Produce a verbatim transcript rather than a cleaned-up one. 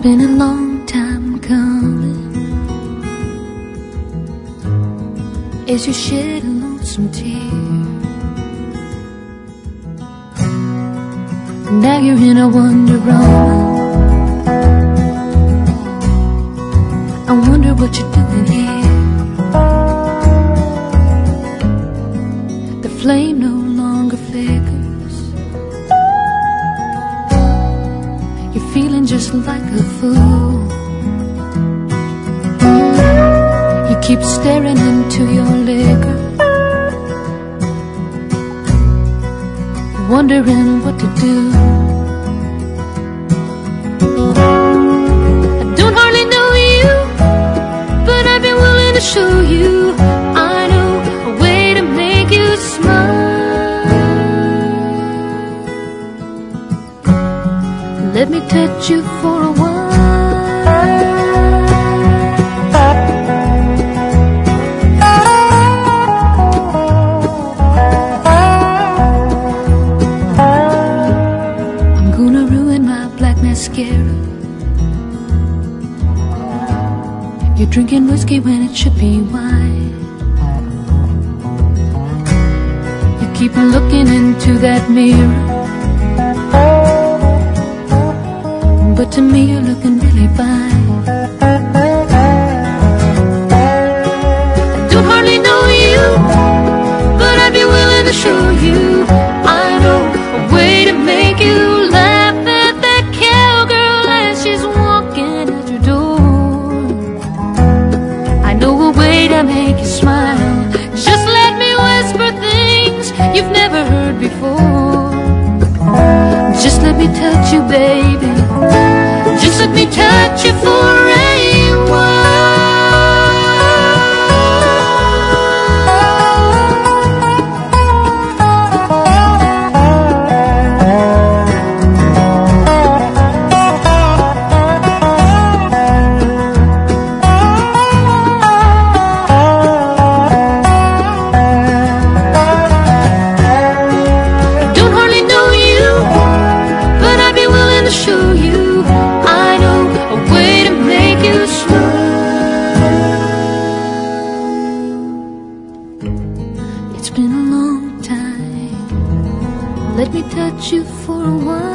been a long time coming as you shed a lonesome tear. Now you're in a wonder woman. I wonder what you're doing here. The flame no longer flickers. You're feeling just like a fool. You keep staring into your liquor, wondering what to do. I don't hardly know you, but I'd be willing to show you I know a way to make you smile. Let me touch you for a while. You're drinking whiskey when it should be wine. You keep looking into that mirror, but to me you're looking really fine. I don't hardly know you, but I'd be willing to show you I know a way to make you laugh at that cowgirl as she's walking at your door. To make you smile, just let me whisper things you've never heard before. Just let me touch you, baby. Just let me touch you for a while. Show you I know a way to make you smile. It's been a long time. Let me touch you for a while.